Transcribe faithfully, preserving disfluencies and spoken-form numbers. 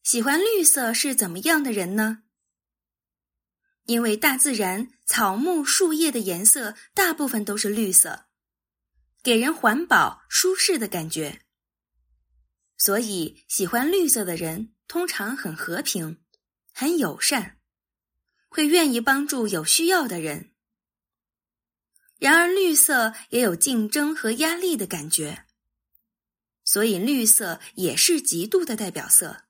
喜欢绿色是怎么样的人呢？因为大自然草木树叶的颜色大部分都是绿色，给人环保舒适的感觉。所以喜欢绿色的人通常很和平，很友善，会愿意帮助有需要的人。然而绿色也有竞争和压力的感觉，所以绿色也是嫉妒的代表色。